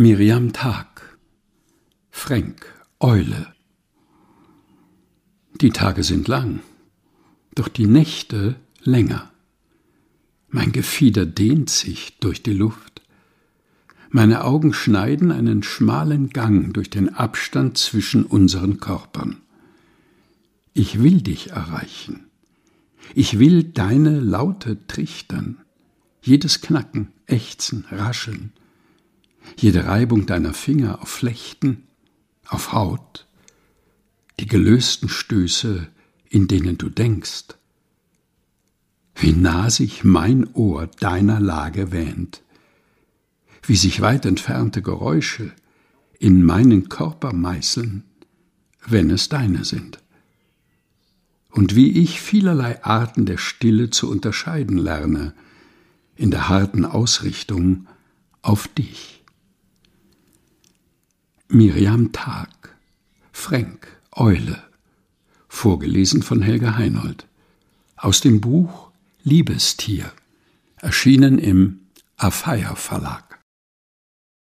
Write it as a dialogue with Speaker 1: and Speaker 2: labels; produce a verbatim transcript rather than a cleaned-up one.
Speaker 1: Miriam Tag, Fränk, Eule. Die Tage sind lang, doch die Nächte länger. Mein Gefieder dehnt sich durch die Luft. Meine Augen schneiden einen schmalen Gang durch den Abstand zwischen unseren Körpern. Ich will dich erreichen. Ich will deine Laute trichtern, jedes Knacken, Ächzen, Rascheln, jede Reibung deiner Finger auf Flechten, auf Haut, die gelösten Stöße, in denen du denkst. Wie nah sich mein Ohr deiner Lage wähnt, wie sich weit entfernte Geräusche in meinen Körper meißeln, wenn es deine sind. Und wie ich vielerlei Arten der Stille zu unterscheiden lerne, in der harten Ausrichtung auf dich. Miriam Tag, Fränk, Eule, vorgelesen von Helga Heinold, aus dem Buch Liebestier, erschienen im Afeier Verlag.